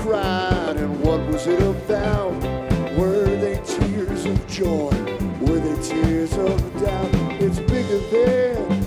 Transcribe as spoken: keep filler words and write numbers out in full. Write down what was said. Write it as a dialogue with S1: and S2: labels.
S1: cried, and what was it about? Were they tears of joy?